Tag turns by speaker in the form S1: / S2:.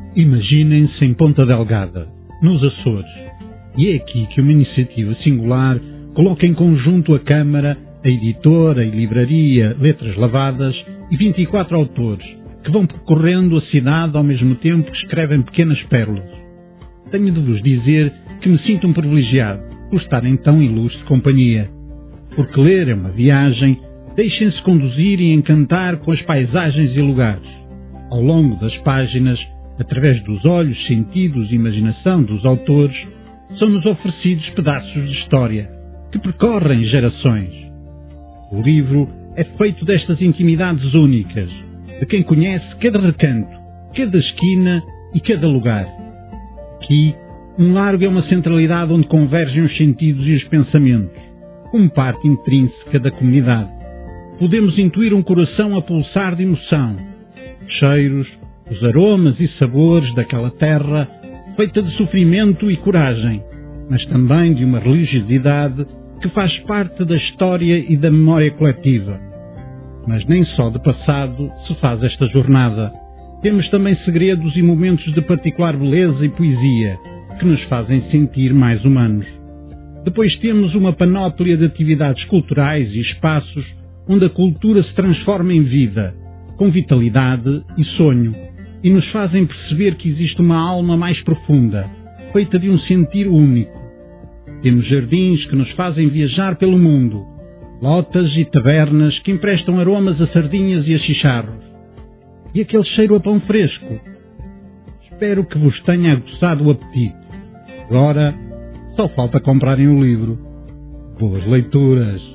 S1: Imaginem-se em Ponta Delgada, nos Açores, e é aqui que uma iniciativa singular coloca em conjunto a Câmara, a editora e livraria Letras Lavadas e 24 autores, que vão percorrendo a cidade ao mesmo tempo que escrevem pequenas pérolas. Tenho de vos dizer que me sinto um privilegiado por estar em tão ilustre companhia. Porque ler é uma viagem, deixem-se conduzir e encantar com as paisagens e lugares. Ao longo das páginas, através dos olhos, sentidos e imaginação dos autores, são-nos oferecidos pedaços de história que percorrem gerações. O livro é feito destas intimidades únicas, de quem conhece cada recanto, cada esquina e cada lugar. Aqui, um largo é uma centralidade onde convergem os sentidos e os pensamentos, como parte intrínseca da comunidade. Podemos intuir um coração a pulsar de emoção, cheiros, os aromas e sabores daquela terra feita de sofrimento e coragem, mas também de uma religiosidade que faz parte da história e da memória coletiva. Mas nem só de passado se faz esta jornada. Temos também segredos e momentos de particular beleza e poesia que nos fazem sentir mais humanos. Depois temos uma panóplia de atividades culturais e espaços onde a cultura se transforma em vida, com vitalidade e sonho, e nos fazem perceber que existe uma alma mais profunda, feita de um sentir único. Temos jardins que nos fazem viajar pelo mundo, lotas e tabernas que emprestam aromas a sardinhas e a chicharros, e aquele cheiro a pão fresco. Espero que vos tenha aguçado o apetite. Agora, só falta comprarem o livro. Boas leituras!